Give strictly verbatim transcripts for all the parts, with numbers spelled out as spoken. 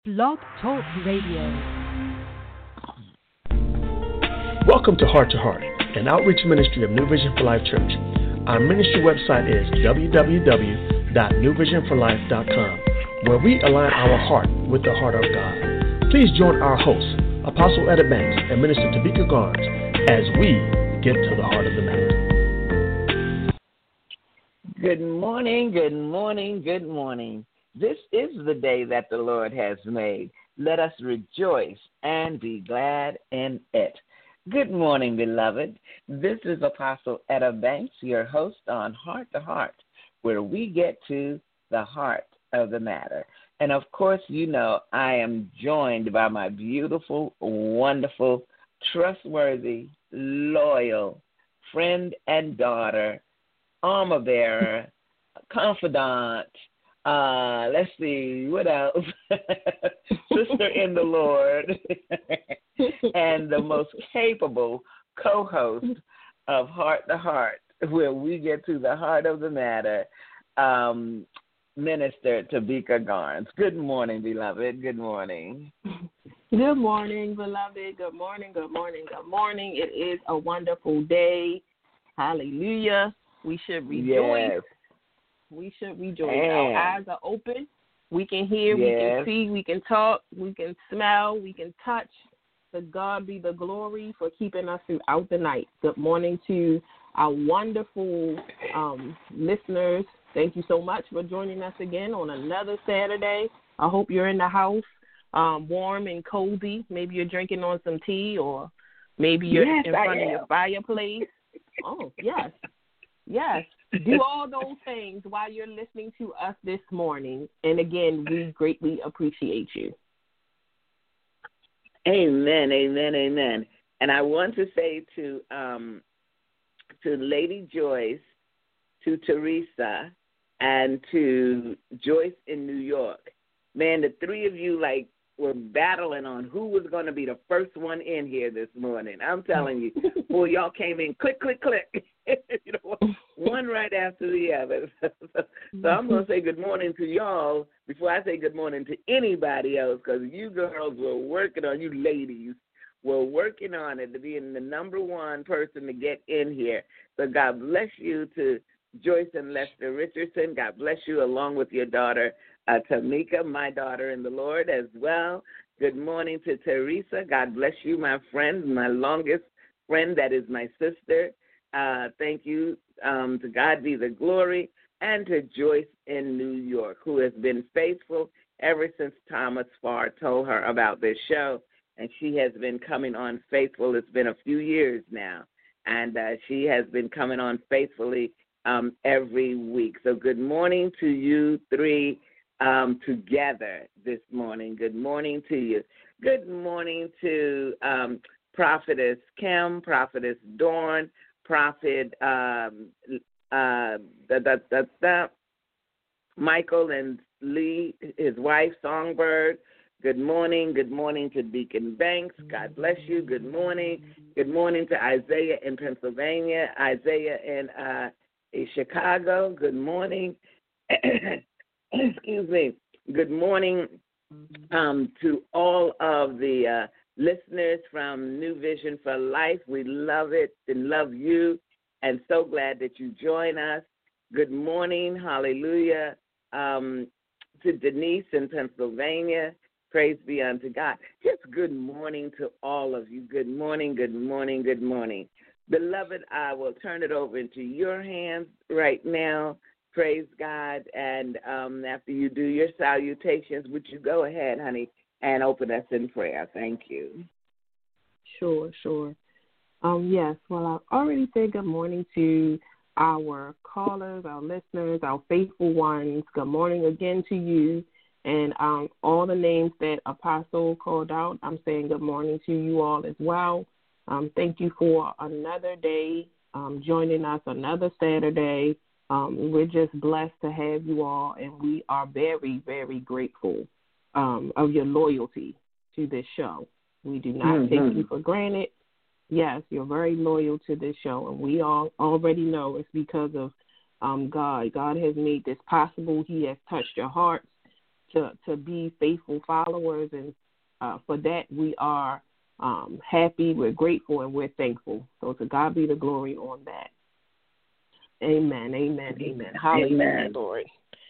Blog Talk Radio. Welcome to Heart to Heart, an outreach ministry of New Vision for Life Church. Our ministry website is w w w dot new vision for life dot com, where we align our heart with the heart of God. Please join our host, Apostle Etta Banks and Minister Tabika Garnes, as we get to the heart of the matter. Good morning, good morning, good morning. This is the day that the Lord has made. Let us rejoice and be glad in it. Good morning, beloved. This is Apostle Etta Banks, your host on Heart to Heart, where we get to the heart of the matter. And of course, you know, I am joined by my beautiful, wonderful, trustworthy, loyal friend and daughter, armor bearer, confidant, Uh, let's see, what else? Sister in the Lord, and the most capable co-host of Heart to Heart, where we get to the heart of the matter, um, Minister Tabika Garnes. Good morning, beloved. Good morning. Good morning, beloved. Good morning, good morning, good morning. It is a wonderful day. Hallelujah. We should rejoice. Yes. We should rejoice. And our eyes are open. We can hear, yes. we can see, we can talk, we can smell, we can touch. To God be the glory for keeping us throughout the night. Good morning to our wonderful um, listeners. Thank you so much for joining us again on another Saturday. I hope you're in the house, um, warm and cozy. Maybe you're drinking on some tea, or maybe you're yes, in I front am. of your fireplace. Oh, yes. Yes. Do all those things while you're listening to us this morning. And again, we greatly appreciate you. Amen, amen, amen. And I want to say to um, to Lady Joyce, to Teresa, and to Joyce in New York, man, the three of you like were battling on who was going to be the first one in here this morning. I'm telling you, boy, y'all came in click, click, click. you know, one right after the other. So I'm going to say good morning to y'all before I say good morning to anybody else, because you girls were working on, you ladies were working on it to being the number one person to get in here. So God bless you to Joyce and Lester Richardson. God bless you, along with your daughter, uh, Tamika, my daughter in the Lord as well. Good morning to Teresa. God bless you, my friend, my longest friend that is my sister. Uh, thank you. Um, to God be the glory. And to Joyce in New York, who has been faithful ever since Thomas Farr told her about this show. And she has been coming on faithful. It's been a few years now. And uh, she has been coming on faithfully um, every week. So good morning to you three um, together this morning. Good morning to you. Good morning to um, Prophetess Kim, Prophetess Dawn, Prophet um, uh, da, da, da, da, Michael and Lee, his wife, Songbird. Good morning. Good morning to Deacon Banks. God bless you. Good morning. Good morning to Isaiah in Pennsylvania, Isaiah in, uh, in Chicago. Good morning. Excuse me. Good morning um, to all of the uh, listeners from New Vision for Life. We love it and love you, and so glad that you join us. Good morning, hallelujah, um, to Denise in Pennsylvania. Praise be unto God. Just good morning to all of you. Good morning, good morning, good morning. Beloved, I will turn it over into your hands right now. Praise God. And um, after you do your salutations, would you go ahead, honey, and open us in prayer? Thank you. Sure, sure. Um, yes, well, I've already said good morning to our callers, our listeners, our faithful ones. Good morning again to you. And um, all the names that Apostle called out, I'm saying good morning to you all as well. Um, thank you for another day um, joining us, another Saturday. Um, we're just blessed to have you all, and we are very, very grateful um, of your loyalty to this show. We do not mm-hmm. take you for granted. Yes, you're very loyal to this show, and we all already know it's because of um, God. God has made this possible. He has touched your hearts to, to be faithful followers. And uh, for that, we are um, happy, we're grateful, and we're thankful. So to God be the glory on that. Amen, amen, amen. Hallelujah, Amen. Lord.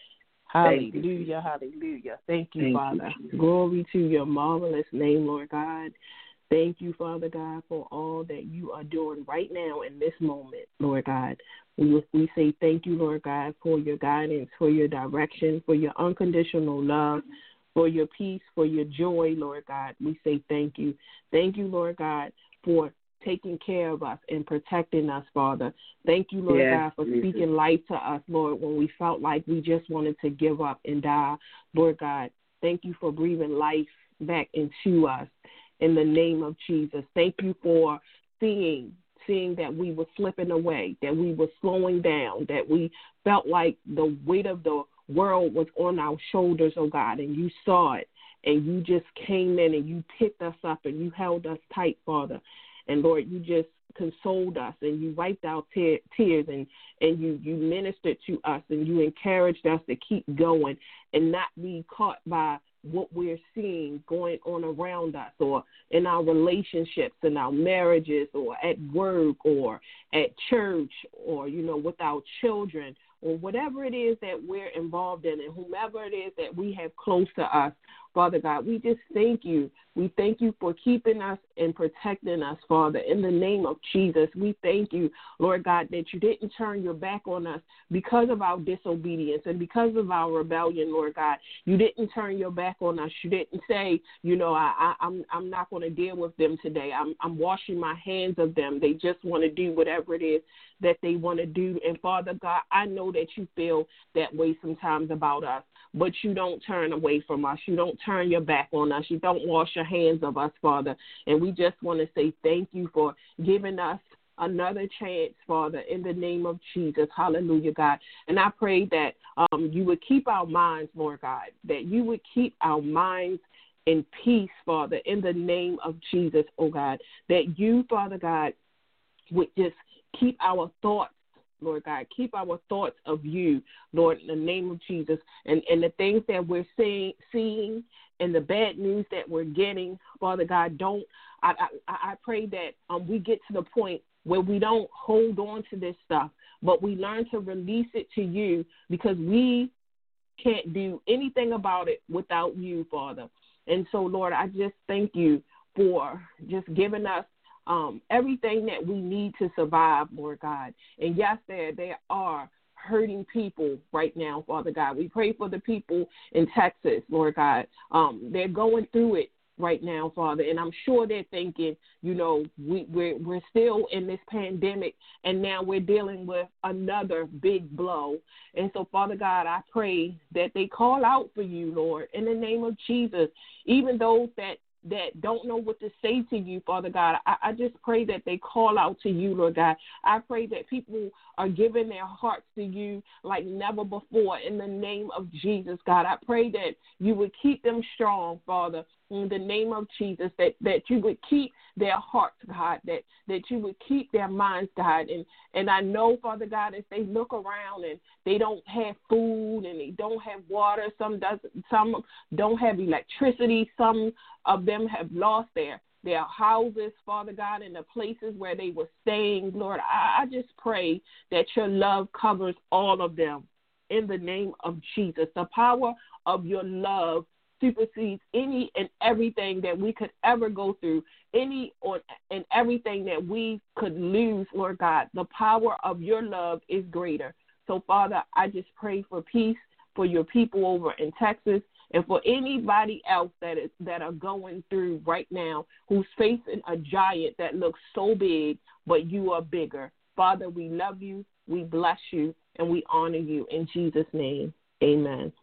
Thank Hallelujah, hallelujah. Thank you, Thank Father. you. Glory to your marvelous name, Lord God. Thank you, Father God, for all that you are doing right now in this moment, Lord God. We, we say thank you, Lord God, for your guidance, for your direction, for your unconditional love, for your peace, for your joy, Lord God. We say thank you. Thank you, Lord God, for taking care of us and protecting us, Father. Thank you, Lord Yes, God, for Jesus. speaking life to us, Lord, when we felt like we just wanted to give up and die. Lord God, thank you for breathing life back into us in the name of Jesus. Thank you for seeing, seeing that we were slipping away, that we were slowing down, that we felt like the weight of the world was on our shoulders, oh God, and you saw it, and you just came in and you picked us up and you held us tight, Father. And, Lord, you just consoled us and you wiped our te- tears and, and you, you ministered to us and you encouraged us to keep going and not be caught by what we're seeing going on around us or in our relationships, in our marriages or at work or at church or, you know, with our children or whatever it is that we're involved in and whomever it is that we have close to us. Father God, we just thank you. We thank you for keeping us and protecting us, Father. In the name of Jesus, we thank you, Lord God, that you didn't turn your back on us because of our disobedience and because of our rebellion, Lord God. You didn't turn your back on us. You didn't say, you know, I, I, I'm I'm not going to deal with them today. I'm I'm washing my hands of them. They just want to do whatever it is that they want to do. And Father God, I know that you feel that way sometimes about us. But you don't turn away from us. You don't turn your back on us. You don't wash your hands of us, Father. And we just want to say thank you for giving us another chance, Father, in the name of Jesus. Hallelujah, God. And I pray that um, you would keep our minds, Lord God, that you would keep our minds in peace, Father, in the name of Jesus, oh God, that you, Father God, would just keep our thoughts, Lord God, keep our thoughts of you, Lord, in the name of Jesus, and, and the things that we're seeing, seeing and the bad news that we're getting, Father God, don't, I, I, I pray that um, we get to the point where we don't hold on to this stuff, but we learn to release it to you because we can't do anything about it without you, Father. And so, Lord, I just thank you for just giving us Um, everything that we need to survive, Lord God. And yes, there, there are hurting people right now, Father God. We pray for the people in Texas, Lord God. Um, they're going through it right now, Father, and I'm sure they're thinking, you know, we, we're, we're still in this pandemic, and now we're dealing with another big blow. And so, Father God, I pray that they call out for you, Lord, in the name of Jesus, even those that that don't know what to say to you, Father God. I, I just pray that they call out to you, Lord God. I pray that people are giving their hearts to you like never before in the name of Jesus, God. I pray that you would keep them strong, Father, in the name of Jesus, that, that you would keep their hearts, God, that, that you would keep their minds, God. And, and I know, Father God, if they look around and they don't have food and they don't have water, some doesn't, some don't have electricity, some of them have lost their, their houses, Father God, and the places where they were staying. Lord, I, I just pray that your love covers all of them in the name of Jesus. The power of your love supersedes any and everything that we could ever go through, any or and everything that we could lose, Lord God. The power of your love is greater. So, Father, I just pray for peace for your people over in Texas and for anybody else that is that are going through right now who's facing a giant that looks so big, but you are bigger. Father, we love you, we bless you, and we honor you. In Jesus' name, amen.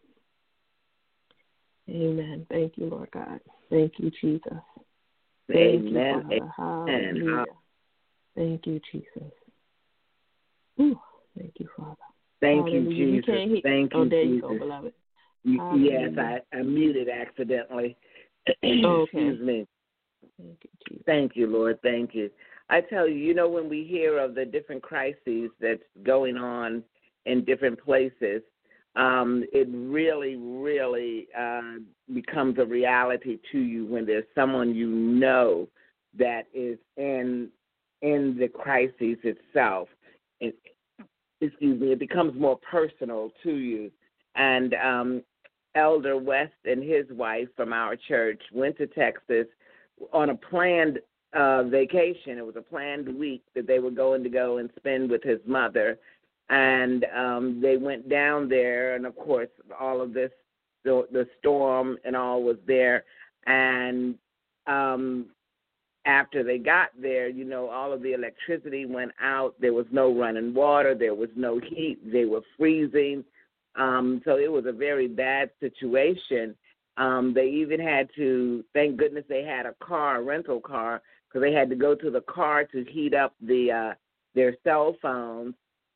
Amen. Thank you, Lord God. Thank you, Jesus. Thank Amen. you, Father. Hallelujah. Thank you, Jesus. Ooh, thank you, Father. Thank Hallelujah. you, Jesus. You can't hear. Thank oh, you, there Jesus. you go, beloved. You, yes, I, I muted accidentally. Oh, okay. Excuse me. Thank you, Jesus. Thank you, Lord. Thank you. I tell you, you know, when we hear of the different crises that's going on in different places, um, it really, really uh, becomes a reality to you when there's someone you know that is in in the crisis itself. It, excuse me, it becomes more personal to you. And um, Elder West and his wife from our church went to Texas on a planned uh, vacation. It was a planned week that they were going to go and spend with his mother. And um, they went down there, and, of course, all of this, the, the storm and all was there. And um, after they got there, you know, all of the electricity went out. There was no running water. There was no heat. They were freezing. Um, so it was a very bad situation. Um, they even had to, thank goodness they had a car, a rental car, because they had to go to the car to heat up the uh, their cell phones.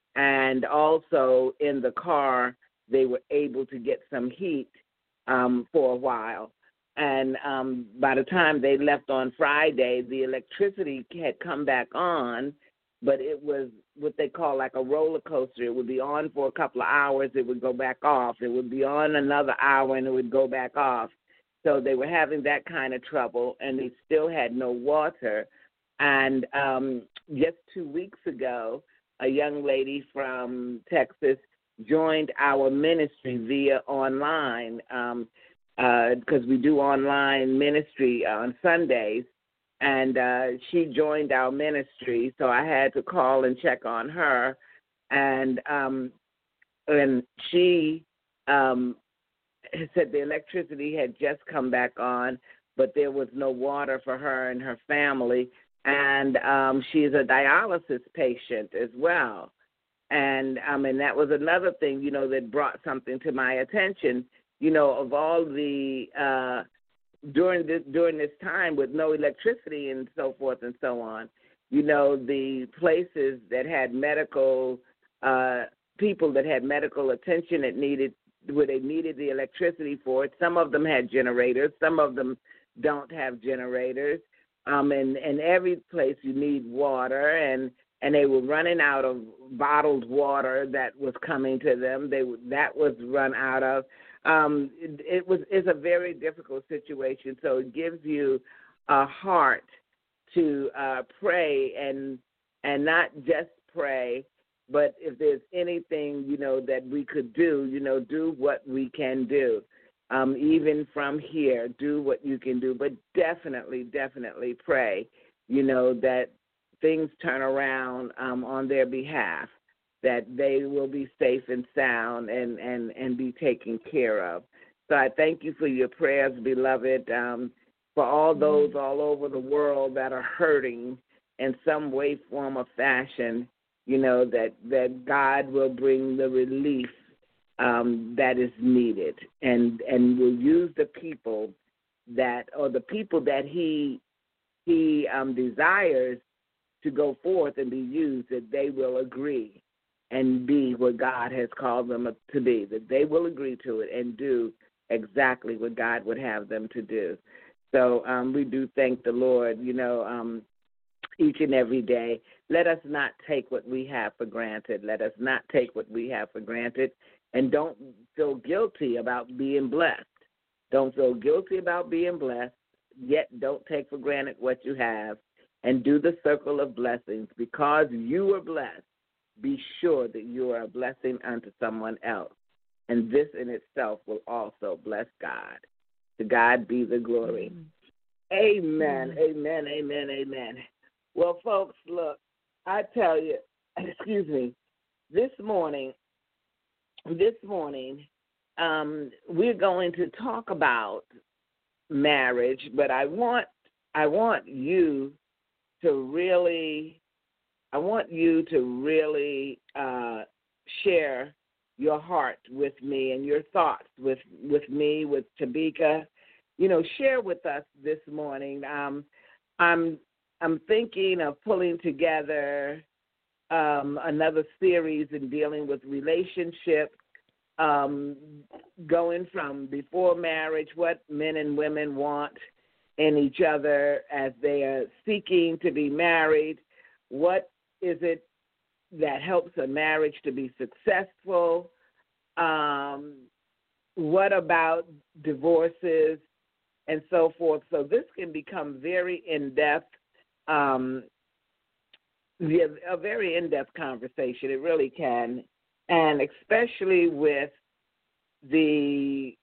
And also in the car, they were able to get some heat um, for a while. And um, by the time they left on Friday, the electricity had come back on, but it was what they call like a roller coaster. It would be on for a couple of hours, it would go back off. It would be on another hour, and it would go back off. So they were having that kind of trouble, and they still had no water. And um, just two weeks ago, a young lady from Texas joined our ministry via online, um, because uh, we do online ministry on Sundays, and uh, she joined our ministry, so I had to call and check on her, and um, and she um, said the electricity had just come back on, but there was no water for her and her family, and um, she's a dialysis patient as well, and um, and that was another thing, you know, that brought something to my attention. You know, of all the, uh, during this, during this time with no electricity and so forth and so on, you know, the places that had medical, uh, people that had medical attention that needed, where they needed the electricity for it, some of them had generators, some of them don't have generators, um, and, and every place you need water, and, and they were running out of bottled water that was coming to them. They that was run out of. Um, it, it was is a very difficult situation, so it gives you a heart to uh, pray and and not just pray, but if there's anything, you know, that we could do, you know, do what we can do. Um, even from here, do what you can do, but definitely, definitely pray, you know, that things turn around um, on their behalf, that they will be safe and sound and, and, and be taken care of. So I thank you for your prayers, beloved, um, for all those mm-hmm. all over the world that are hurting in some way, form, or fashion, you know, that, that God will bring the relief um, that is needed, and, and will use the people that, or the people that he, he um, desires to go forth and be used, that they will agree and be what God has called them to be, that they will agree to it and do exactly what God would have them to do. So um, we do thank the Lord, you know, um, each and every day. Let us not take what we have for granted. Let us not take what we have for granted, and don't feel guilty about being blessed. Don't feel guilty about being blessed, yet don't take for granted what you have, and do the circle of blessings. Because you are blessed, be sure that you are a blessing unto someone else. And this in itself will also bless God. To God be the glory. Mm-hmm. Amen, mm-hmm. amen, amen, amen. Well, folks, look, I tell you, excuse me, this morning, this morning, um, we're going to talk about marriage, but I want, I want you to really, I want you to really uh, share your heart with me and your thoughts with, with me, with Tabika. You know, share with us this morning. Um, I'm I'm thinking of pulling together um, another series in dealing with relationships, um, going from before marriage, what men and women want in each other as they are seeking to be married. What is it that helps a marriage to be successful? Um, what about divorces and so forth? So this can become very in-depth, um, a very in-depth conversation. It really can, and especially with the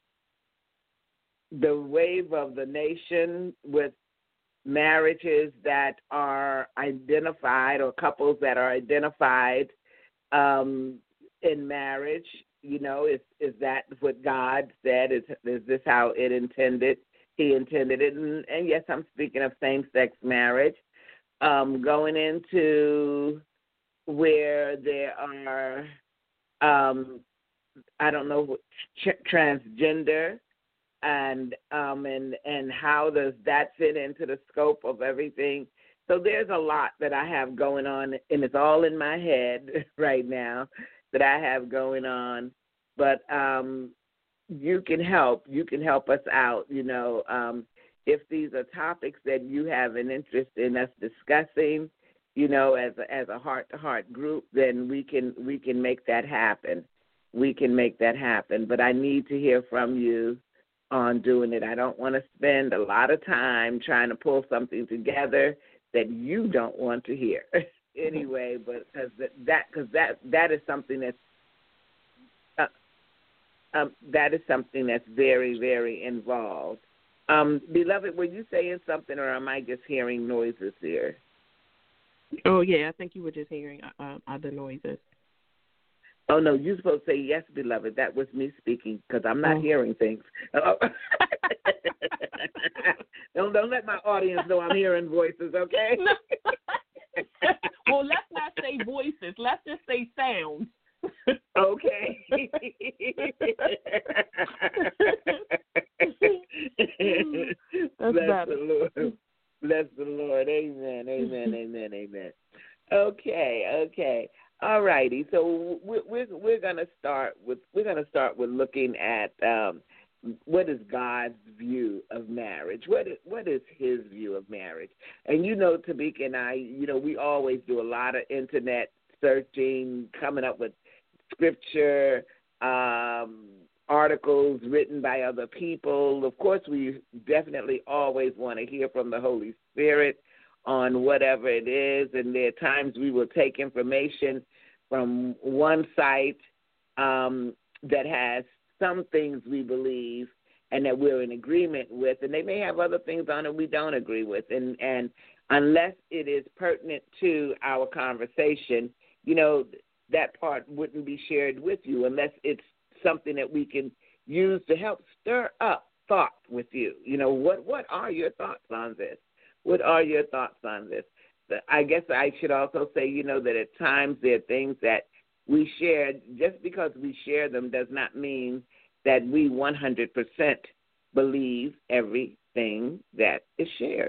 the wave of the nation with marriages that are identified or couples that are identified um, in marriage. You know, is is that what God said? Is is this how it intended? He intended it. And, and yes, I'm speaking of same-sex marriage. Um, going into where there are, um, I don't know, tr- transgender, and um, and and how does that fit into the scope of everything? So there's a lot that I have going on, and it's all in my head right now that I have going on. But um, you can help. You can help us out, you know. Um, if these are topics that you have an interest in us discussing, you know, as a, as a heart-to-heart group, then we can we can make that happen. We can make that happen. But I need to hear from you on doing it. I don't want to spend a lot of time trying to pull something together that you don't want to hear anyway. But because that because that that is something that's uh, um, that is something that's very very involved. Um, beloved, were you saying something, or am I just hearing noises here? Oh yeah, I think you were just hearing uh, other noises. Oh, no, you're supposed to say, yes, beloved. That was me speaking because I'm not oh. hearing things. don't, don't let my audience know I'm hearing voices, okay? Well, let's not say voices. Let's just say sounds. Okay. That's Bless better. the Lord. Bless the Lord. Amen, amen, amen, amen. Okay, okay. All righty, so we're we're, we're going to start with we're going to start with looking at um, what is God's view of marriage. What is what is His view of marriage? And you know, Tamika and I, you know, we always do a lot of internet searching, coming up with scripture, um, articles written by other people. Of course, we definitely always want to hear from the Holy Spirit on whatever it is, and there are times we will take information from one site um, that has some things we believe and that we're in agreement with, and they may have other things on it we don't agree with, and, and unless it is pertinent to our conversation, you know, that part wouldn't be shared with you unless it's something that we can use to help stir up thought with you. You know, what, what are your thoughts on this? What are your thoughts on this? I guess I should also say, you know, that at times there are things that we share. Just because we share them does not mean that we one hundred percent believe everything that is shared.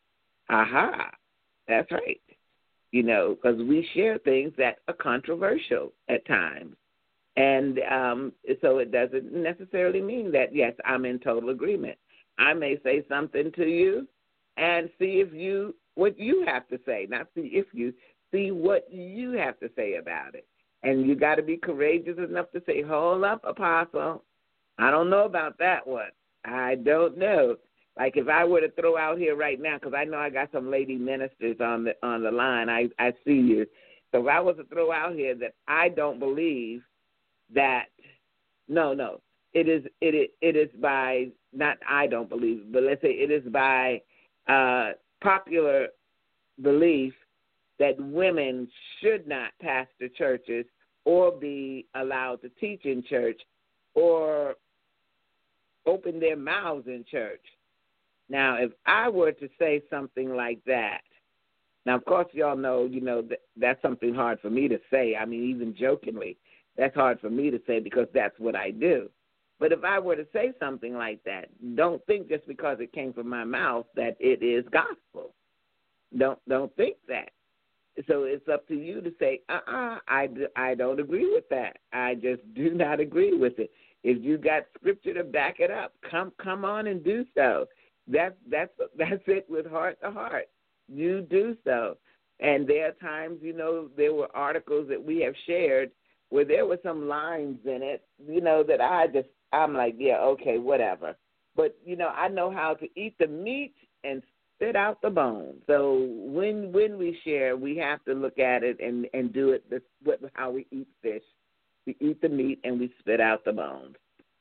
Aha, that's right. You know, because we share things that are controversial at times. And um, so it doesn't necessarily mean that, yes, I'm in total agreement. I may say something to you and see if you, what you have to say, not see if you, see what you have to say about it. And you got to be courageous enough to say, hold up, Apostle, I don't know about that one. I don't know. Like if I were to throw out here right now, because I know I got some lady ministers on the on the line, I, I see you. So if I was to throw out here that I don't believe that, no, no, it is it is, it is by, not I don't believe, but let's say it is by uh, popular belief that women should not pastor churches or be allowed to teach in church or open their mouths in church. Now, if I were to say something like that, now, of course, y'all know, you know, that that's something hard for me to say. I mean, even jokingly, that's hard for me to say because that's what I do. But if I were to say something like that, don't think just because it came from my mouth that it is gospel. Don't don't think that. So it's up to you to say, uh-uh, I, I don't agree with that. I just do not agree with it. If you got scripture to back it up, come come on and do so. That's that's that's it with heart to heart. You do so. And there are times, you know, there were articles that we have shared where there were some lines in it, you know, that I just, I'm like, yeah, okay, whatever. But, you know, I know how to eat the meat and spit out the bones. So when when we share, we have to look at it and, and do it this, how we eat fish. We eat the meat and we spit out the bones.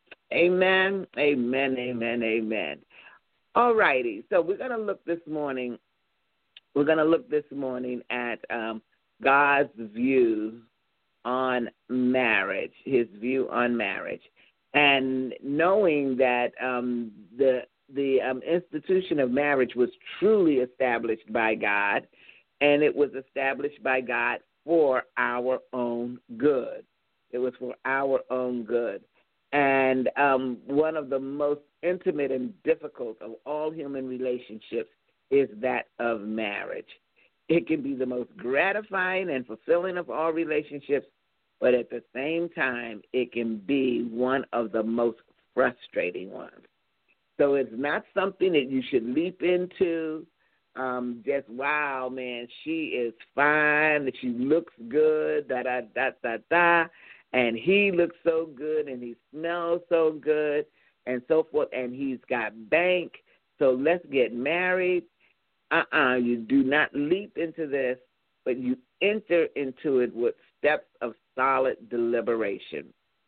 Amen, amen, amen, amen. All righty. So we're going to look this morning, we're going to look this morning at um, God's view on marriage, his view on marriage. And knowing that um, the the um, institution of marriage was truly established by God, and it was established by God for our own good. It was for our own good. And um, one of the most intimate and difficult of all human relationships is that of marriage. It can be the most gratifying and fulfilling of all relationships, but at the same time, it can be one of the most frustrating ones. So it's not something that you should leap into. Um, just, wow, man, she is fine, she looks good, da, da, da, da, da, and he looks so good, and he smells so good, and so forth, and he's got bank, so let's get married. Uh-uh, you do not leap into this, but you enter into it with steps of solid deliberation.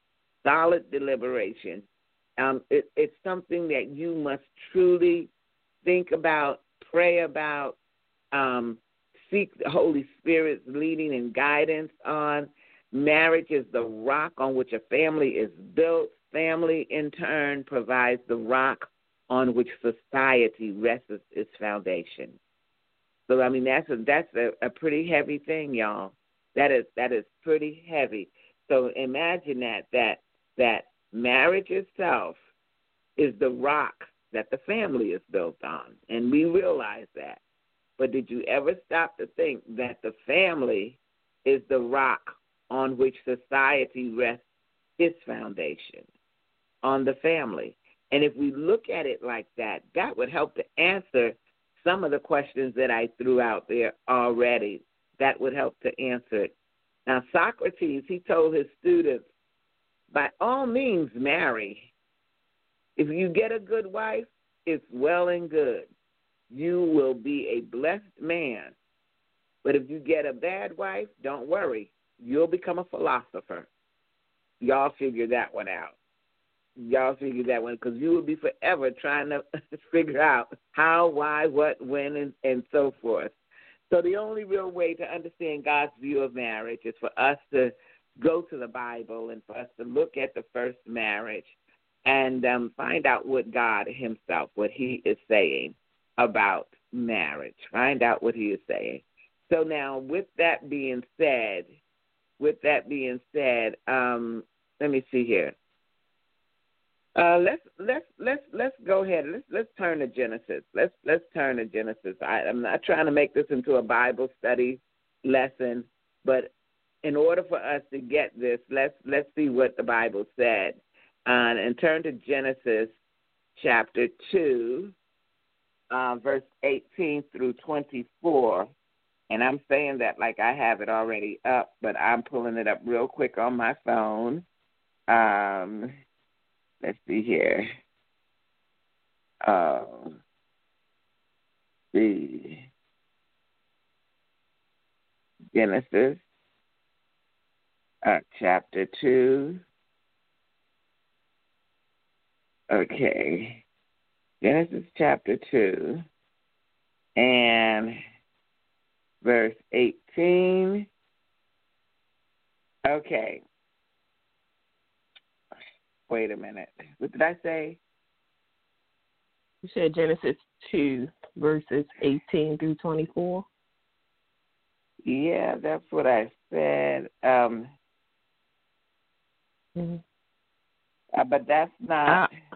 Solid deliberation. Um, it, it's something that you must truly think about, pray about, um, seek the Holy Spirit's leading and guidance on. Marriage is the rock on which a family is built. Family, in turn, provides the rock on which society rests its foundation. So, I mean, that's a, that's a, a pretty heavy thing, y'all. That is that is pretty heavy. So imagine that, that, that marriage itself is the rock that the family is built on, and we realize that. But did you ever stop to think that the family is the rock on which society rests its foundation, on the family? And if we look at it like that, that would help to answer some of the questions that I threw out there already. That would help to answer it. Now, Socrates, he told his students, by all means, marry. If you get a good wife, it's well and good. You will be a blessed man. But if you get a bad wife, don't worry. You'll become a philosopher. Y'all figure that one out. Y'all figure that one, because you will be forever trying to figure out how, why, what, when, and, and so forth. So the only real way to understand God's view of marriage is for us to go to the Bible and for us to look at the first marriage and um, find out what God himself, what he is saying about marriage. Find out what he is saying. So now, with that being said, with that being said, um, let me see here. Uh, let's let's let's let's go ahead. Let's let's turn to Genesis. Let's let's turn to Genesis. I, I'm not trying to make this into a Bible study lesson, but in order for us to get this, let's let's see what the Bible said, uh, and turn to Genesis chapter two, uh, verse eighteen through twenty-four. And I'm saying that like I have it already up, but I'm pulling it up real quick on my phone. Um. Let's see here. Uh, see. Genesis, uh, chapter two. Okay. Genesis chapter two and verse eighteen. Okay. Wait a minute. What did I say? You said Genesis two, verses eighteen through twenty-four. Yeah, that's what I said. Um, mm-hmm. uh, but that's not. Uh,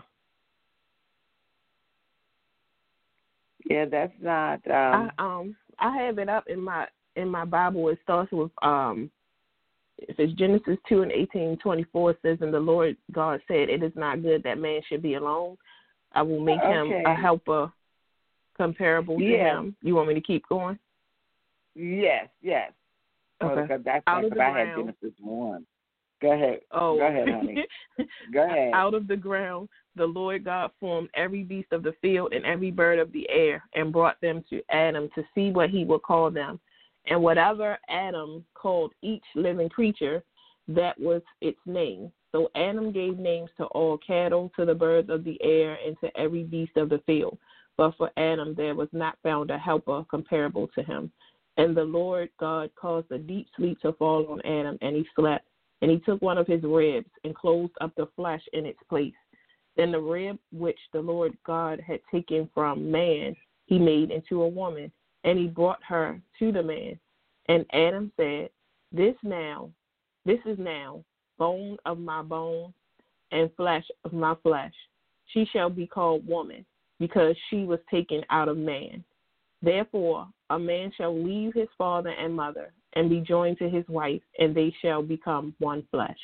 yeah, that's not. Um, I, um, I have it up in my in my Bible. It starts with um. If it's Genesis two and eighteen, twenty-four, it says, and the Lord God said, it is not good that man should be alone. I will make okay. him a helper comparable to yes. him. You want me to keep going? Yes, yes. Okay. Because that's Out like of the I ground. had Genesis one. Go ahead. Oh, Go ahead, honey. Go ahead. Out of the ground, the Lord God formed every beast of the field and every bird of the air and brought them to Adam to see what he would call them. And whatever Adam called each living creature, that was its name. So Adam gave names to all cattle, to the birds of the air, and to every beast of the field. But for Adam there was not found a helper comparable to him. And the Lord God caused a deep sleep to fall on Adam, and he slept. And he took one of his ribs and closed up the flesh in its place. Then the rib which the Lord God had taken from man, he made into a woman, and he brought her to the man. And Adam said, This now, this is now bone of my bones and flesh of my flesh. She shall be called woman, because she was taken out of man. Therefore, a man shall leave his father and mother and be joined to his wife, and they shall become one flesh.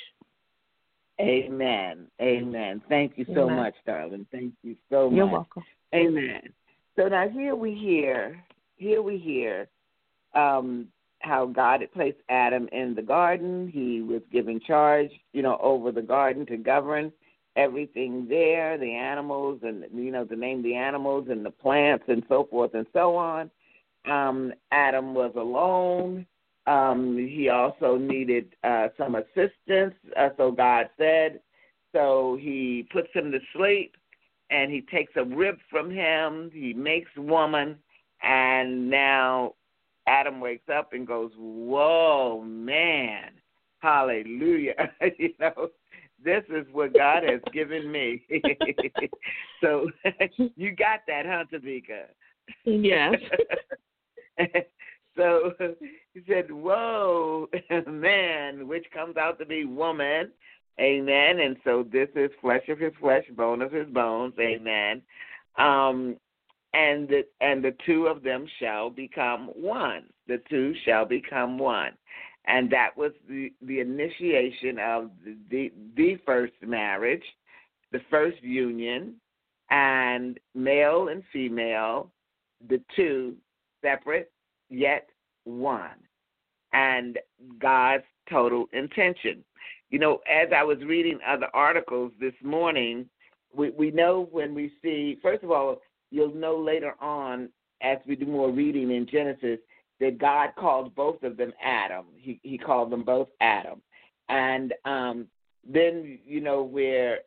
Amen. Amen. Thank you so Amen. much, darling. Thank you so much. You're welcome. Amen. So now here we hear, here we hear um, how God had placed Adam in the garden. He was given charge, you know, over the garden to govern everything there, the animals and, you know, to name the animals and the plants and so forth and so on. Um, Adam was alone. Um, he also needed uh, some assistance, uh, so God said. So he puts him to sleep, and he takes a rib from him. He makes woman, and now Adam wakes up and goes, whoa, man, hallelujah. You know, this is what God has given me. So you got that, huh, Tamika? Yes. So he said, whoa, man, which comes out to be woman. Amen. And so this is flesh of his flesh, bone of his bones. Amen. Um, and the, and the two of them shall become one. The two shall become one. And that was the, the initiation of the, the first marriage, the first union, and male and female, the two separate, yet one, and God's total intention. You know, as I was reading other articles this morning, we, we know when we see, first of all, you'll know later on as we do more reading in Genesis that God called both of them Adam. He, he called them both Adam. And um, then, you know, where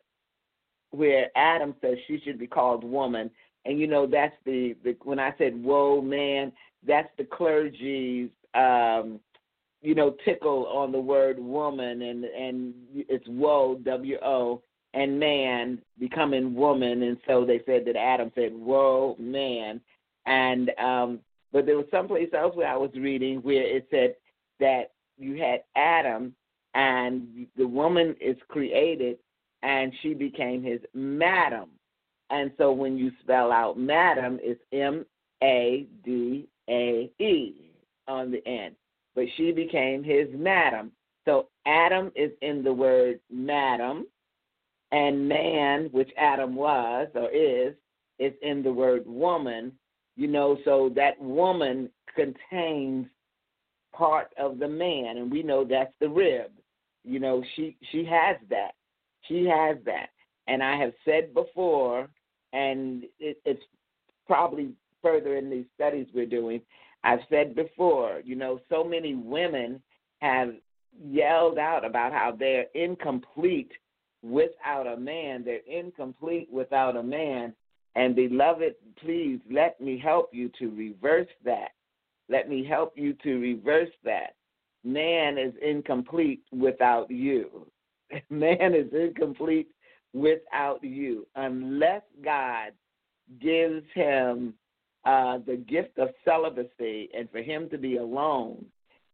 where Adam says she should be called woman, and, you know, that's the, the when I said, whoa, man, that's the clergy's, um, you know, tickle on the word woman, and, and it's woe, W O, and man becoming woman. And so they said that Adam said, whoa, man. And um, but there was someplace else where I was reading where it said that you had Adam, and the woman is created, and she became his madam. And so when you spell out madam, it's M A D A E on the end. But she became his madam. So Adam is in the word madam, and man, which Adam was or is, is in the word woman. You know, so that woman contains part of the man, and we know that's the rib. You know, she she has that. She has that. And I have said before, and it, it's probably further in these studies we're doing, I've said before, you know, so many women have yelled out about how they're incomplete without a man. They're incomplete without a man. And beloved, please let me help you to reverse that. Let me help you to reverse that. Man is incomplete without you. Man is incomplete without you unless God gives him uh, the gift of celibacy and for him to be alone.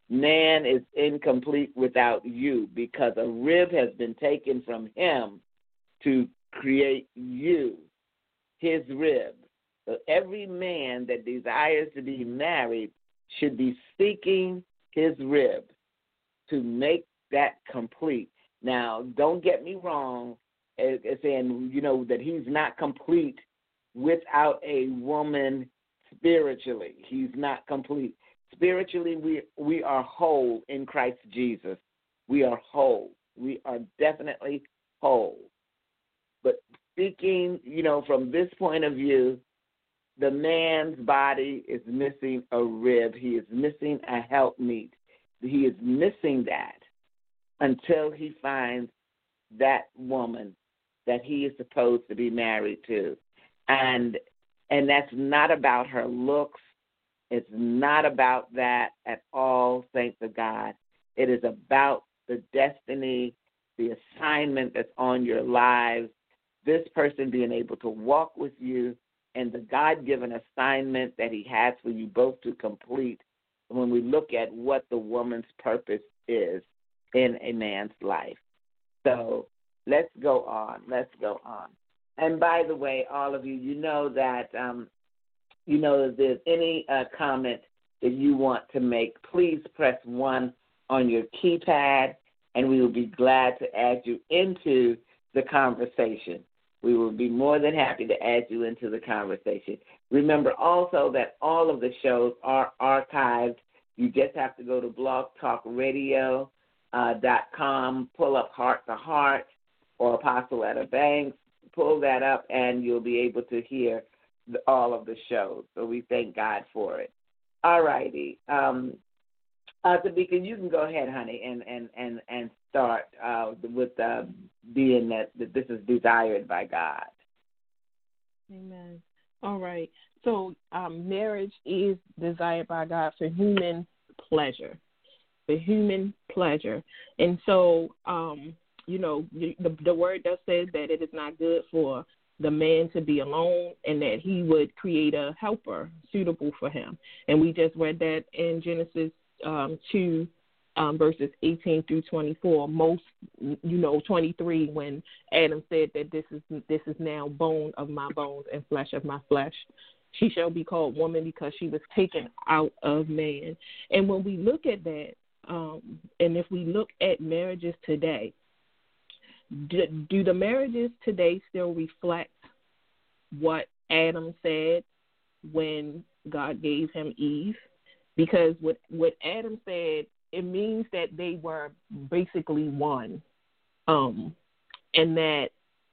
Man is incomplete without you because a rib has been taken from him to create you, his rib. So every man that desires to be married should be seeking his rib to make that complete. Now, don't get me wrong, as saying, you know, that he's not complete without a woman spiritually. He's not complete. Spiritually, we we are whole in Christ Jesus. We are whole. We are definitely whole. But speaking, you know, from this point of view, the man's body is missing a rib. He is missing a helpmeet. He is missing that until he finds that woman that he is supposed to be married to. And and that's not about her looks. It's not about that at all, saints of God. It is about the destiny, the assignment that's on your lives, this person being able to walk with you, and the God-given assignment that he has for you both to complete when we look at what the woman's purpose is in a man's life. So let's go on. Let's go on. And by the way, all of you, you know that, um, you know, if there's any uh, comment that you want to make, please press one on your keypad, and we will be glad to add you into the conversation. We will be more than happy to add you into the conversation. Remember also that all of the shows are archived. You just have to go to blog talk radio dot com, pull up Heart to Heart or Apostle Etta Banks, pull that up, and you'll be able to hear the, all of the shows. So we thank God for it. All righty. Um, uh, Tabika, you can go ahead, honey, and, and, and, and start uh, with uh, being that, that this is desired by God. Amen. All right. So um, marriage is desired by God for human pleasure, for human pleasure. And so, um, you know, the, the word does say that it is not good for the man to be alone and that he would create a helper suitable for him. And we just read that in Genesis um, two, um, verses eighteen through twenty-four. Most, you know, twenty-three, when Adam said that this is this is now bone of my bones and flesh of my flesh. She shall be called woman because she was taken out of man. And when we look at that, um, and if we look at marriages today, do, do the marriages today still reflect what Adam said when God gave him Eve? Because what, what Adam said, it means that they were basically one, um, and that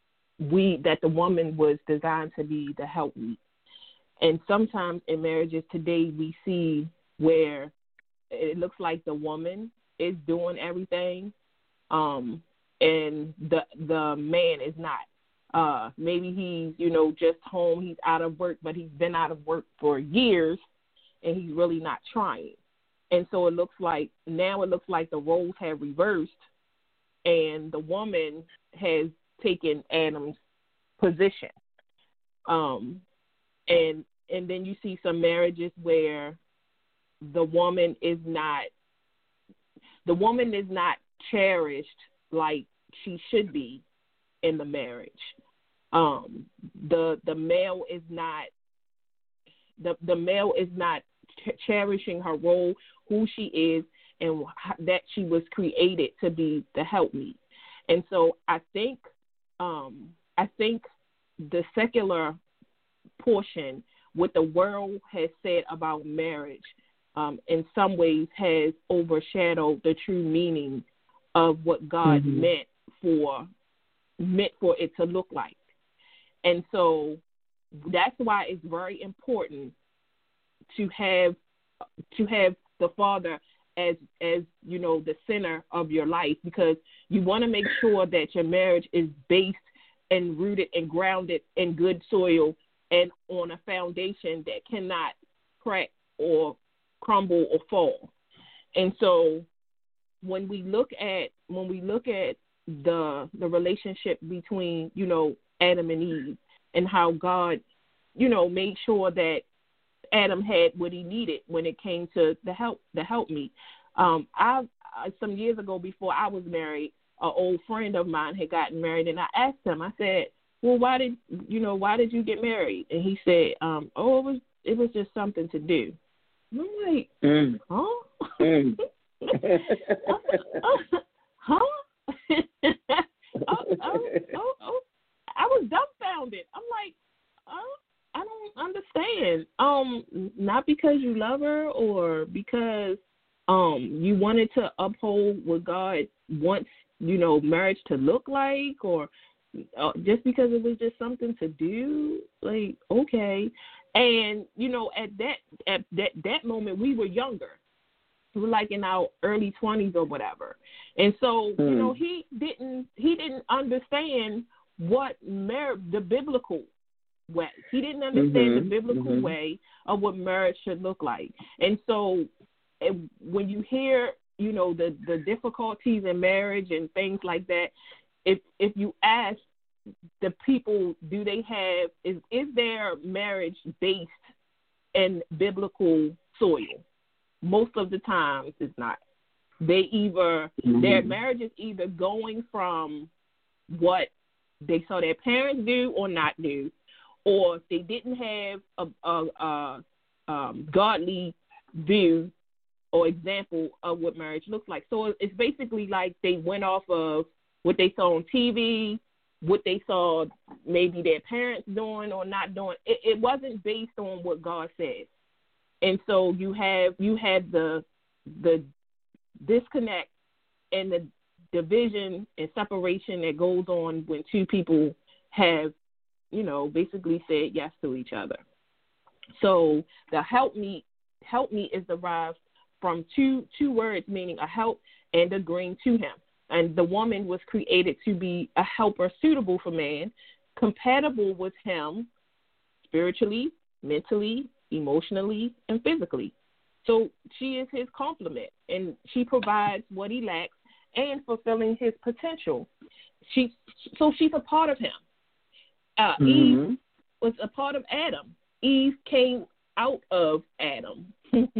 we that the woman was designed to be the helpmeet. And sometimes in marriages today, we see where it looks like the woman is doing everything, um, and the the man is not. Uh, maybe he's, you know, just home, he's out of work, but he's been out of work for years, and he's really not trying. And so it looks like, now it looks like the roles have reversed, and the woman has taken Adam's position. Um, and and then you see some marriages where the woman is not, the woman is not cherished like she should be in the marriage. Um, the the male is not, the the male is not ch- cherishing her role, who she is, and that she was created to be the helpmeet. And so I think, um, I think the secular portion, what the world has said about marriage, um, in some ways has overshadowed the true meaning of what God mm-hmm. meant for meant for it to look like. And so that's why it's very important to have to have the Father as as you know the center of your life, because you want to make sure that your marriage is based and rooted and grounded in good soil and on a foundation that cannot crack or crumble or fall. And so when we look at when we look at the the relationship between, you know, Adam and Eve, and how God, you know, made sure that Adam had what he needed when it came to the help the helpmeet. Um, I, I some years ago, before I was married, an old friend of mine had gotten married, and I asked him. I said, "Well, why did you know why did you get married?" And he said, um, "Oh, it was it was just something to do." And I'm like, mm. "Huh? Mm. uh, uh, huh?" oh, oh, oh, oh. I was dumbfounded. I'm like, oh, I don't understand. Um, not because you love her or because um you wanted to uphold what God wants you know, marriage to look like, or uh, just because it was just something to do. Like, okay. And, you know, at that at that, that moment, we were younger. We were like in our early twenties or whatever. And so, mm. you know, he didn't he didn't understand what mar- the biblical way. He didn't understand mm-hmm. the biblical mm-hmm. way of what marriage should look like. And so it, when you hear, you know, the, the difficulties in marriage and things like that, if if you ask the people, do they have, is, is their marriage based in biblical soil? Most of the times it's not. They either, mm-hmm. their marriage is either going from what they saw their parents do or not do, or they didn't have a, a, a um, godly view or example of what marriage looks like. So it's basically like they went off of what they saw on T V, what they saw maybe their parents doing or not doing. It, it wasn't based on what God said. And so you have you have the the disconnect and the division and separation that goes on when two people have, you know, basically said yes to each other. So the help me help me is derived from two two words, meaning a help and agreeing to him. And the woman was created to be a helper suitable for man, compatible with him spiritually, mentally, emotionally, and physically. So she is his complement, and she provides what he lacks and fulfilling his potential. She, so she's a part of him. Uh, mm-hmm. Eve was a part of Adam. Eve came out of Adam.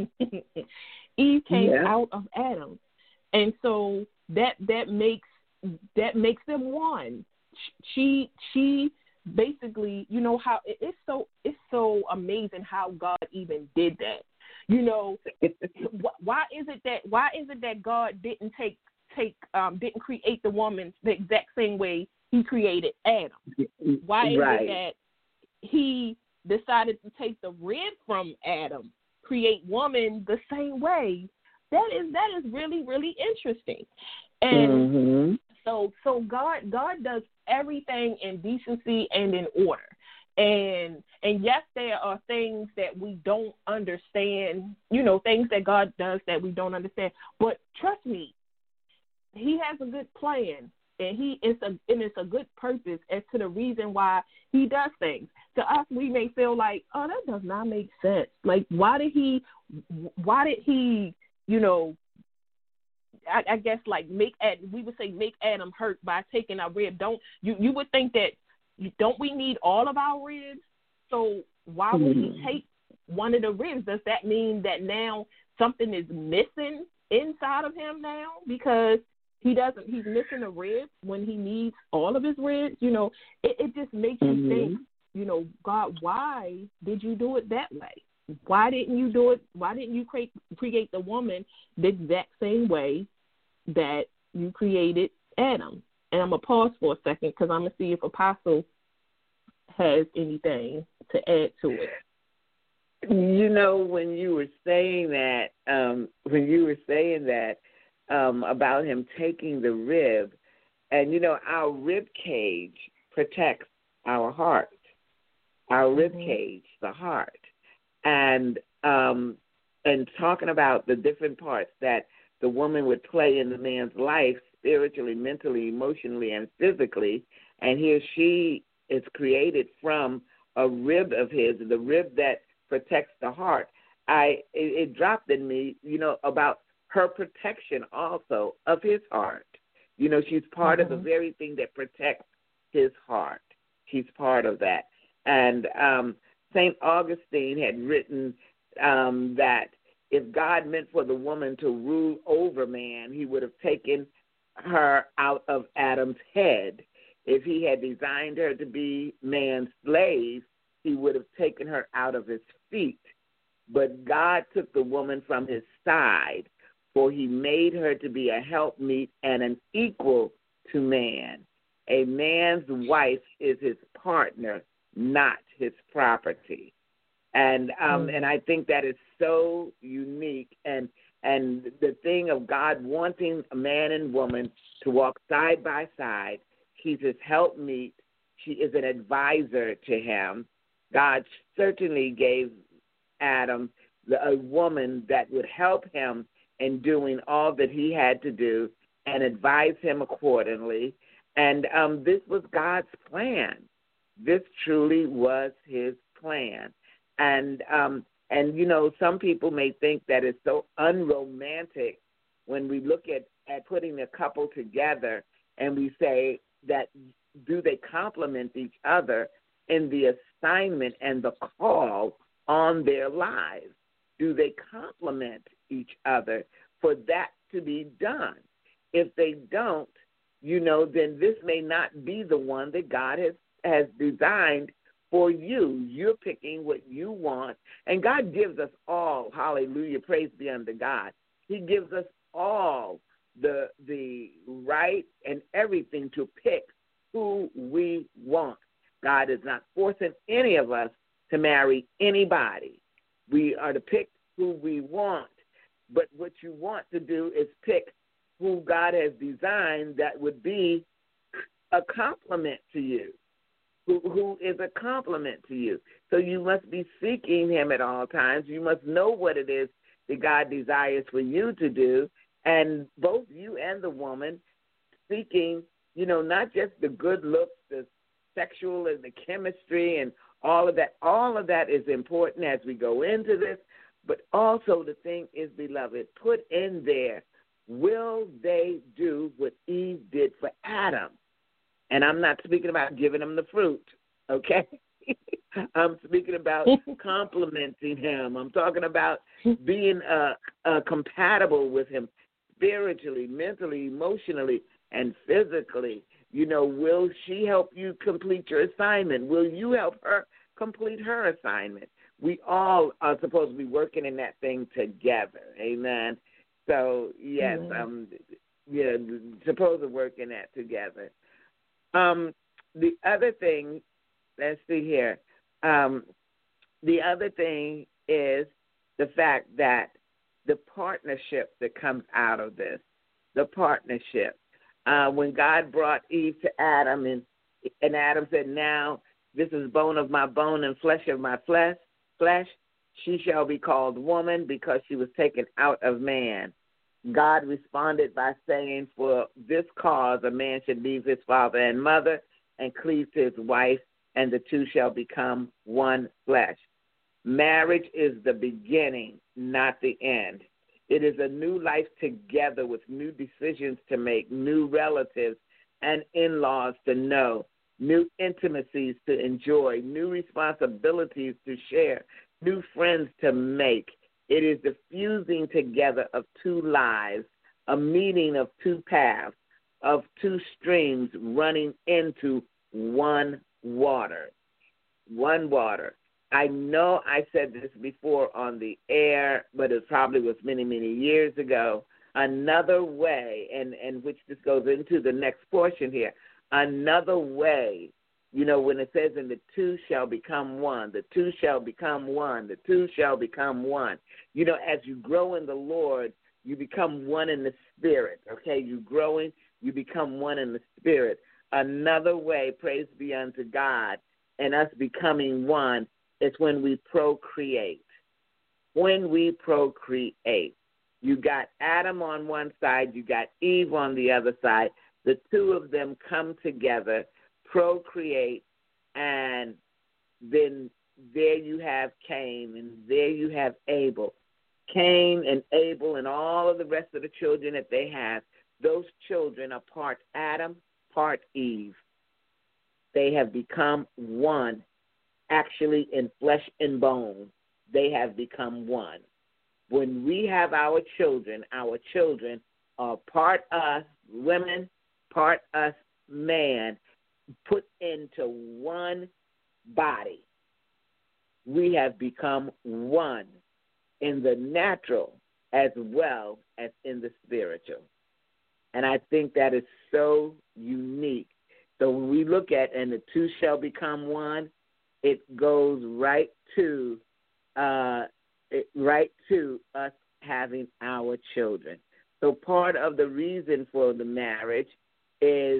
Eve came yeah. out of Adam, and so that that makes that makes them one. She she basically, you know how it, it's so it's so amazing how God even did that. You know, why is it that why is it that God didn't take take um, didn't create the woman the exact same way He created Adam? Why is right. it that He decided to take the rib from Adam, create woman the same way? That is that is really really interesting, and mm-hmm. so so God God does everything in decency and in order. And and yes, there are things that we don't understand, you know, things that God does that we don't understand. But trust me, He has a good plan, and He is a and it's a good purpose as to the reason why He does things. To us, we may feel like, oh, that does not make sense. Like, why did He, why did He, you know, I, I guess like make Adam, we would say make Adam hurt by taking our rib. Don't you? You would think that. Don't we need all of our ribs? So why would mm-hmm. he take one of the ribs? Does that mean that now something is missing inside of him now because he doesn't? He's missing a rib when he needs all of his ribs. You know, it, it just makes mm-hmm. you think. You know, God, why did you do it that way? Why didn't you do it? Why didn't you create create the woman the exact same way that you created Adam? And I'm going to pause for a second because I'm going to see if Apostle has anything to add to it. You know, when you were saying that, um, when you were saying that um, about him taking the rib, and, you know, our rib cage protects our heart, our mm-hmm. rib cage, the heart. And, um, and talking about the different parts that the woman would play in the man's life, spiritually, mentally, emotionally, and physically, and here she is created from a rib of his, the rib that protects the heart. I it, it dropped in me, you know, about her protection also of his heart. You know, she's part mm-hmm. of the very thing that protects his heart. She's part of that. And um, Saint Augustine had written um, that if God meant for the woman to rule over man, He would have taken her out of Adam's head. If He had designed her to be man's slave, He would have taken her out of his feet. But God took the woman from His side, for He made her to be a helpmeet and an equal to man. A man's wife is his partner, not his property. And um, mm. and I think that is so unique. And And the thing of God wanting a man and woman to walk side by side, he's his helpmeet. She is an advisor to him. God certainly gave Adam a woman that would help him in doing all that he had to do and advise him accordingly. And um, this was God's plan. This truly was his plan. And, um, and you know, some people may think that it's so unromantic when we look at, at putting a couple together and we say that do they complement each other in the assignment and the call on their lives? Do they complement each other for that to be done? If they don't, you know, then this may not be the one that God has, has designed for you. You're picking what you want. And God gives us all, hallelujah, praise be unto God. He gives us all the the right and everything to pick who we want. God is not forcing any of us to marry anybody. We are to pick who we want. But what you want to do is pick who God has designed that would be a compliment to you, who, who is a compliment to you. So you must be seeking him at all times. You must know what it is that God desires for you to do, and both you and the woman seeking, you know, not just the good looks, the sexual and the chemistry and all of that. All of that is important as we go into this, but also the thing is, beloved, put in there, will they do what Eve did for Adam? And I'm not speaking about giving him the fruit, okay? I'm speaking about complimenting him. I'm talking about being uh, uh, compatible with him spiritually, mentally, emotionally, and physically. You know, will she help you complete your assignment? Will you help her complete her assignment? We all are supposed to be working in that thing together. Amen. So, yes, mm-hmm. um, yeah, supposed to work in that together. Um, the other thing, let's see here. Um, the other thing is the fact that the partnership that comes out of this, the partnership. Uh, when God brought Eve to Adam, and and Adam said, now this is bone of my bone and flesh of my flesh, flesh, she shall be called woman because she was taken out of man. God responded by saying, for this cause a man should leave his father and mother and cleave to his wife, and the two shall become one flesh. Marriage is the beginning, not the end. It is a new life together with new decisions to make, new relatives and in-laws to know, new intimacies to enjoy, new responsibilities to share, new friends to make. It is the fusing together of two lives, a meeting of two paths, of two streams running into one water. One water. I know I said this before on the air, but it probably was many, many years ago. Another way, and, and which this goes into the next portion here, another way, you know, when it says, and the two shall become one, the two shall become one, the two shall become one. You know, as you grow in the Lord, you become one in the Spirit, okay? You growing, you become one in the Spirit. Another way, praise be unto God, and us becoming one, is when we procreate. When we procreate. You got Adam on one side, you got Eve on the other side. The two of them come together, procreate, and then there you have Cain, and there you have Abel. Cain and Abel and all of the rest of the children that they have, those children are part Adam, part Eve. They have become one. Actually, in flesh and bone, they have become one. When we have our children, our children are part us, women, part us, man, put into one body. We have become one in the natural as well as in the spiritual. And I think that is so unique. So when we look at, and the two shall become one, it goes right to, uh, it, right to us having our children. So part of the reason for the marriage is,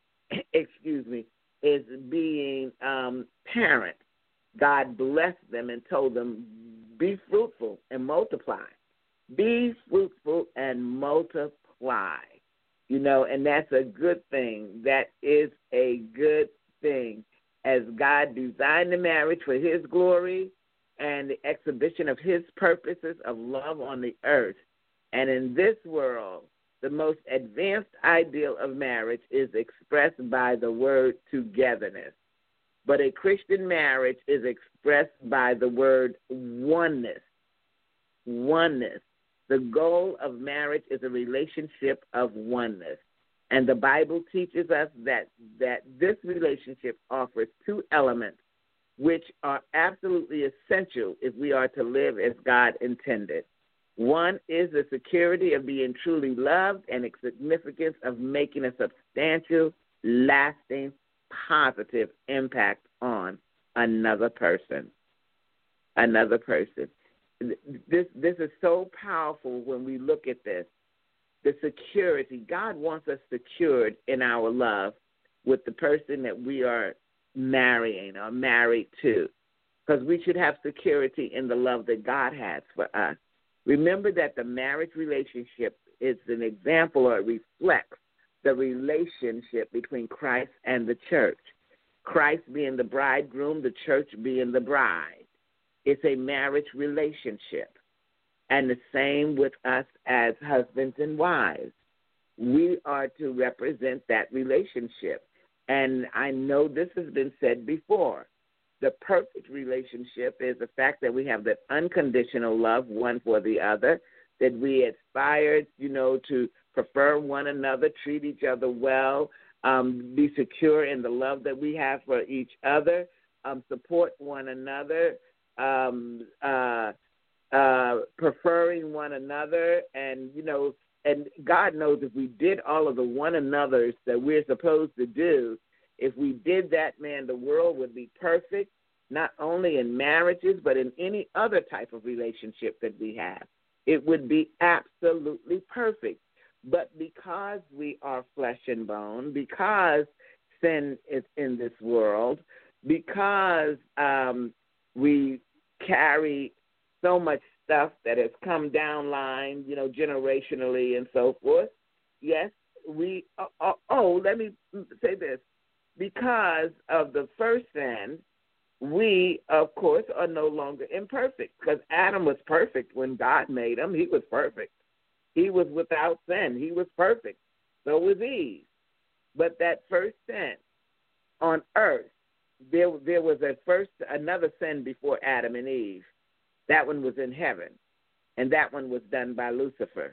excuse me, is being um, parents. God blessed them and told them, be fruitful and multiply. Be fruitful and multiply. You know, and that's a good thing. That is a good thing. As God designed the marriage for his glory and the exhibition of his purposes of love on the earth. And in this world, the most advanced ideal of marriage is expressed by the word togetherness. But a Christian marriage is expressed by the word oneness. Oneness. The goal of marriage is a relationship of oneness. And the Bible teaches us that, that this relationship offers two elements which are absolutely essential if we are to live as God intended. One is the security of being truly loved and the significance of making a substantial, lasting, positive impact on another person. Another person. This this is so powerful when we look at this. The security. God wants us secured in our love with the person that we are marrying or married to, because we should have security in the love that God has for us. Remember that the marriage relationship is an example or reflects the relationship between Christ and the church. Christ being the bridegroom, the church being the bride. It's a marriage relationship. And the same with us as husbands and wives. We are to represent that relationship. And I know this has been said before. The perfect relationship is the fact that we have that unconditional love one for the other, that we aspire, you know, to prefer one another, treat each other well, um, be secure in the love that we have for each other, um, support one another, Um, uh, uh, preferring one another, and, you know, and God knows if we did all of the one another's that we're supposed to do, if we did that, man, the world would be perfect, not only in marriages, but in any other type of relationship that we have. It would be absolutely perfect. But because we are flesh and bone, because sin is in this world, because um, we carry so much stuff that has come down line, you know, generationally and so forth. Yes, we, oh, oh, oh, let me say this. Because of the first sin, we, of course, are no longer imperfect, because Adam was perfect when God made him. He was perfect. He was without sin. He was perfect. So was Eve. But that first sin on earth, There, there was a first another sin before Adam and Eve. That one was in heaven, and that one was done by Lucifer.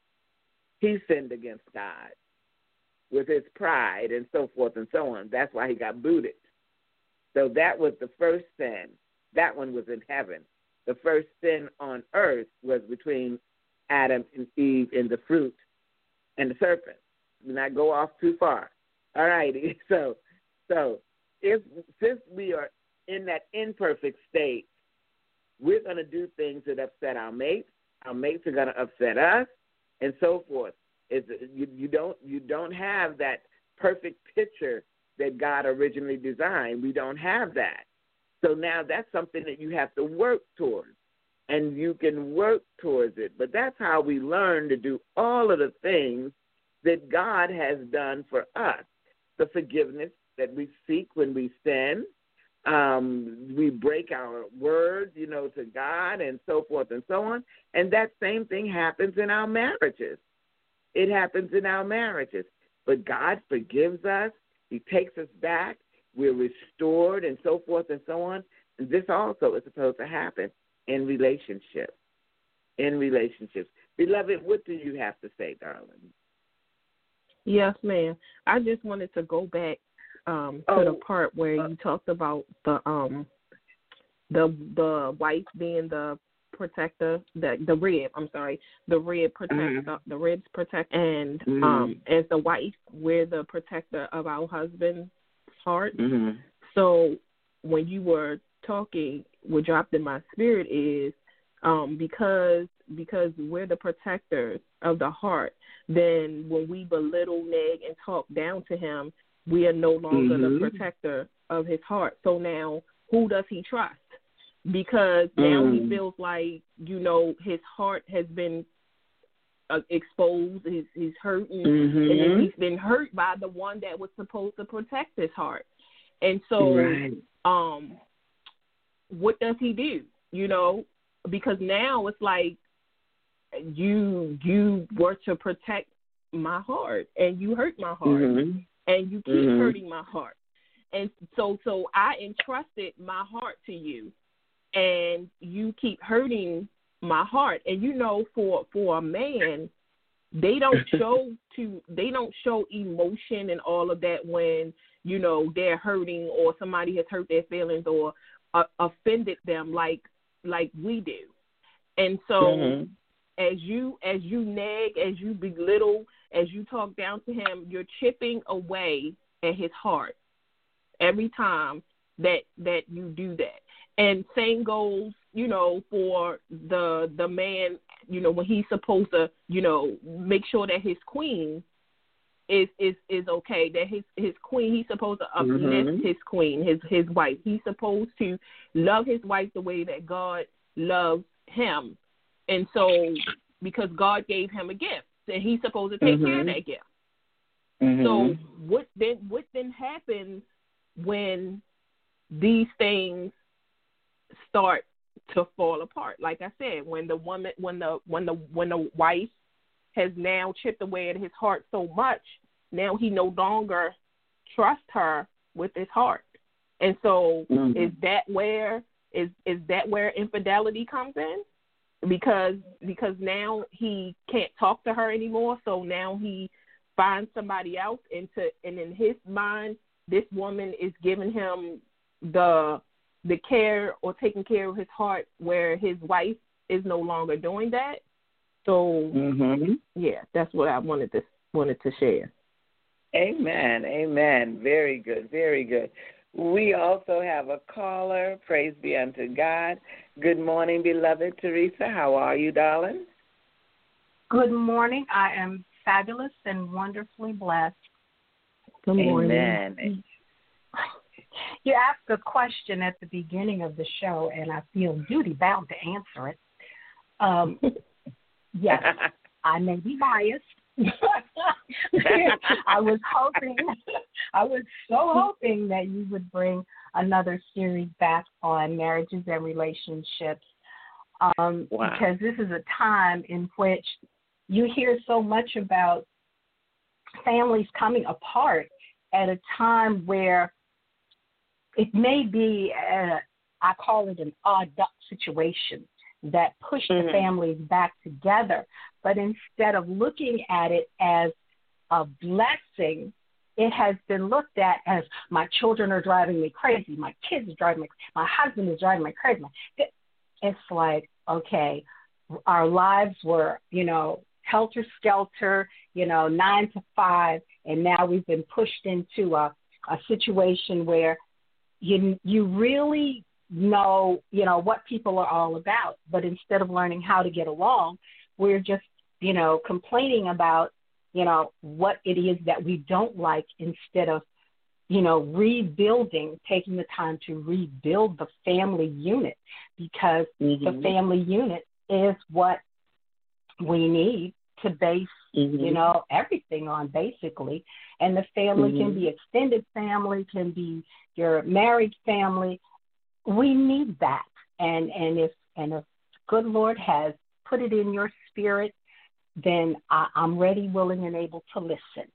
He sinned against God with his pride and so forth and so on. That's why he got booted. So that was the first sin. That one was in heaven. The first sin on earth was between Adam and Eve in the fruit and the serpent. Do not go off too far. All righty. So, so. If since we are in that imperfect state, we're going to do things that upset our mates. Our mates are going to upset us, and so forth. It's, you, you don't you don't have that perfect picture that God originally designed. We don't have that. So now that's something that you have to work towards, and you can work towards it. But that's how we learn to do all of the things that God has done for us. The forgiveness that we seek when we sin. Um, we break our word, you know, to God and so forth and so on. And that same thing happens in our marriages. It happens in our marriages. But God forgives us. He takes us back. We're restored and so forth and so on. And this also is supposed to happen in relationships. In relationships. Beloved, what do you have to say, darling? Yes, ma'am. I just wanted to go back Um, to oh, the part where you talked about the um the the wife being the protector, the the rib. I'm sorry, the rib protector, mm-hmm. the ribs protect, and mm-hmm. um as the wife, we're the protector of our husband's heart. Mm-hmm. So when you were talking, what dropped in my spirit is um, because because we're the protectors of the heart. Then when we belittle, nag, and talk down to him, we are no longer mm-hmm. the protector of his heart. So now, who does he trust? Because now mm. he feels like, you know, his heart has been uh, exposed, he's, he's hurting, mm-hmm. and then he's been hurt by the one that was supposed to protect his heart. And so, right. um, what does he do? You know, because now it's like you you were to protect my heart, and you hurt my heart, mm-hmm. and you keep mm-hmm. hurting my heart. And so, so I entrusted my heart to you, and you keep hurting my heart. And you know, for for a man, they don't show to they don't show emotion and all of that when, you know, they're hurting or somebody has hurt their feelings or uh, offended them like like we do. And so, mm-hmm. as you as you nag, as you belittle, as you talk down to him, you're chipping away at his heart every time that that you do that. And same goes, you know, for the the man, you know, when he's supposed to, you know, make sure that his queen is is, is okay, that his, his queen, he's supposed to uplift mm-hmm. his queen, his his wife. He's supposed to love his wife the way that God loves him. And so, because God gave him a gift, and he's supposed to take mm-hmm. care of that gift. Mm-hmm. So what then what then happens when these things start to fall apart? Like I said, when the woman, when the when the when the wife has now chipped away at his heart so much, now he no longer trusts her with his heart. And so, mm-hmm. is that where is is that where infidelity comes in? Because because now he can't talk to her anymore. So now he finds somebody else, and to and in his mind, this woman is giving him the the care or taking care of his heart, where his wife is no longer doing that. So mm-hmm. yeah, that's what I wanted to wanted to share. Amen. Amen. Very good. Very good. We also have a caller. Praise be unto God. Good morning, beloved Teresa. How are you, darling? Good morning. I am fabulous and wonderfully blessed. Good morning. Amen. You asked a question at the beginning of the show, and I feel duty-bound to answer it. Um, yes, I may be biased. I was hoping, I was so hoping that you would bring another series back on marriages and relationships, um, wow. because this is a time in which you hear so much about families coming apart at a time where it may be, a, I call it an odd duck situation that pushed mm-hmm. the families back together. But instead of looking at it as a blessing, it has been looked at as my children are driving me crazy, my kids are driving me crazy, my husband is driving me crazy. It's like, okay, our lives were, you know, helter-skelter, you know, nine to five, and now we've been pushed into a, a situation where you you really know, you know, what people are all about. But instead of learning how to get along, we're just, you know, complaining about, you know, what it is that we don't like instead of, you know, rebuilding, taking the time to rebuild the family unit, because mm-hmm. the family unit is what we need to base, mm-hmm. you know, everything on, basically. And the family mm-hmm. can be extended family, can be your married family. We need that. And, and if and if good Lord has put it in your spirit, then I, I'm ready, willing, and able to listen.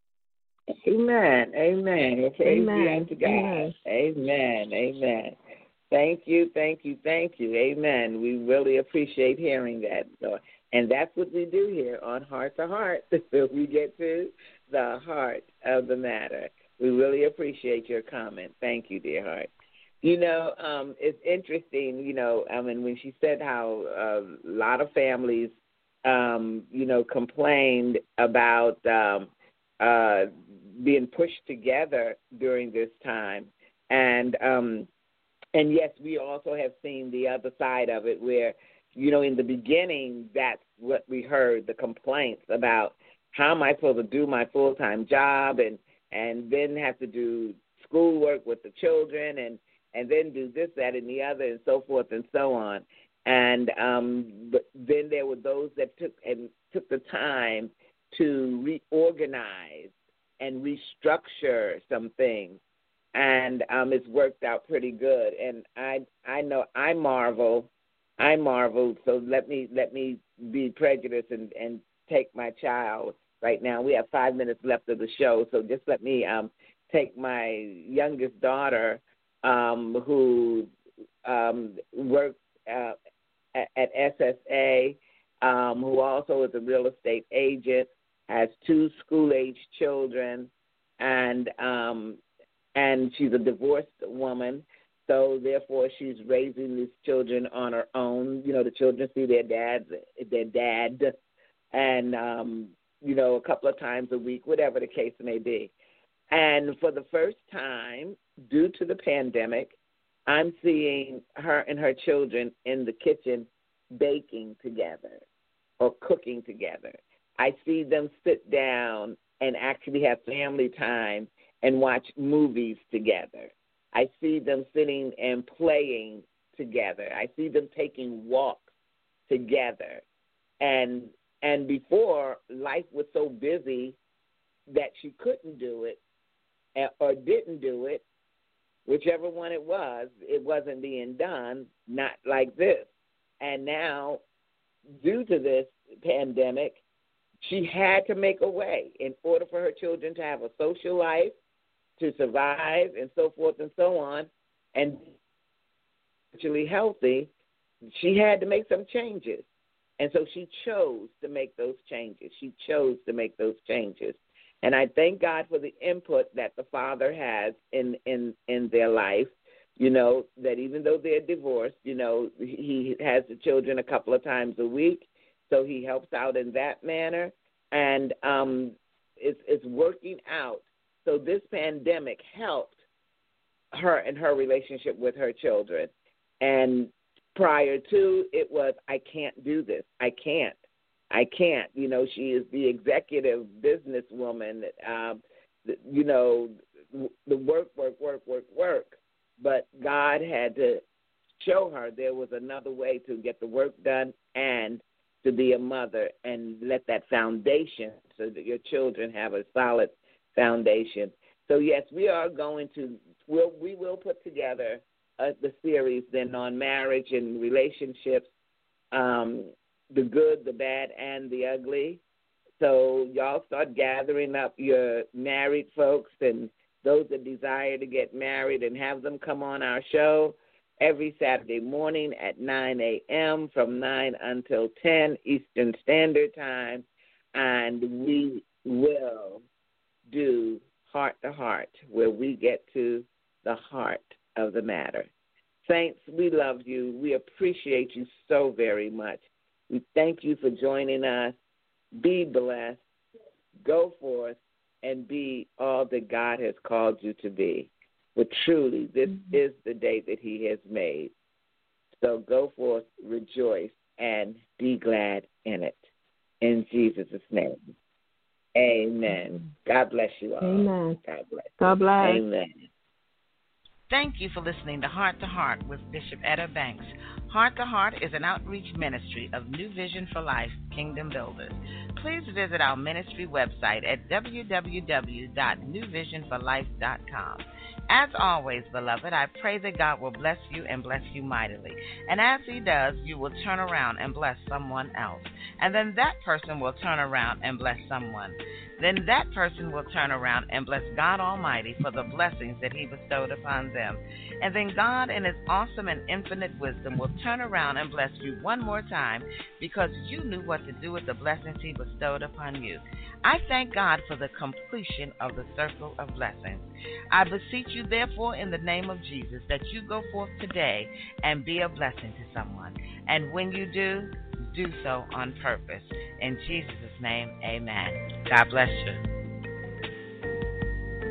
Amen. Amen. Praise Amen. be unto God. Amen. Amen. Amen. Thank you. Thank you. Thank you. Amen. We really appreciate hearing that. So, and that's what we do here on Heart to Heart. So we get to the heart of the matter. We really appreciate your comment. Thank you, dear heart. You know, um, it's interesting, you know, I mean, when she said how uh, a lot of families, um, you know, complained about um, uh, being pushed together during this time. And, um, and yes, we also have seen the other side of it where, you know, in the beginning, that's what we heard, the complaints about how am I supposed to do my full-time job and, and then have to do schoolwork with the children and, and then do this, that, and the other, and so forth and so on. And um, but then there were those that took and took the time to reorganize and restructure some things, and um, it's worked out pretty good. And I I know I marvel, I marvel. So let me let me be prejudiced and, and take my child right now. We have five minutes left of the show, so just let me um, take my youngest daughter, um, who um, works uh, at, at S S A, um, who also is a real estate agent, has two school-age children, and um, and she's a divorced woman. So therefore, she's raising these children on her own. You know, the children see their dad, their dad, and um, you know, a couple of times a week, whatever the case may be. And for the first time, due to the pandemic, I'm seeing her and her children in the kitchen baking together or cooking together. I see them sit down and actually have family time and watch movies together. I see them sitting and playing together. I see them taking walks together. And and before, life was so busy that she couldn't do it or didn't do it. Whichever one it was, it wasn't being done, not like this. And now, due to this pandemic, she had to make a way in order for her children to have a social life, to survive, and so forth and so on, and actually healthy. She had to make some changes. And so she chose to make those changes. She chose to make those changes. And I thank God for the input that the father has in, in, in their life, you know, that even though they're divorced, you know, he has the children a couple of times a week, so he helps out in that manner. And um, it's, it's working out. So this pandemic helped her and her relationship with her children. And prior to, it was, I can't do this. I can't. I can't. You know, she is the executive businesswoman. Um, you know, the work, work, work, work, work. But God had to show her there was another way to get the work done and to be a mother and let that foundation so that your children have a solid foundation. So, yes, we are going to, we'll, we will put together uh, the series then on marriage and relationships, um, the good, the bad, and the ugly. So y'all start gathering up your married folks and those that desire to get married and have them come on our show every Saturday morning at nine a.m. from nine until ten Eastern Standard Time. And we will do Heart to Heart, where we get to the heart of the matter. Saints, we love you. We appreciate you so very much. We thank you for joining us. Be blessed. Go forth and be all that God has called you to be. But truly, this mm-hmm. is the day that he has made. So go forth, rejoice, and be glad in it. In Jesus' name. Amen. God bless you all. Amen. God bless. God bless. Amen. Thank you for listening to Heart to Heart with Bishop Etta Banks. Heart to Heart is an outreach ministry of New Vision for Life Kingdom Builders. Please visit our ministry website at w w w dot new vision for life dot com. As always, beloved, I pray that God will bless you and bless you mightily. And as he does, you will turn around and bless someone else. And then that person will turn around and bless someone. Then that person will turn around and bless God Almighty for the blessings that he bestowed upon them. And then God, in his awesome and infinite wisdom, will turn around and bless you one more time because you knew what to do with the blessings he bestowed upon you. I thank God for the completion of the circle of blessings. I beseech you, therefore, in the name of Jesus, that you go forth today and be a blessing to someone. And when you do, do so on purpose. In Jesus' name, amen. God bless you.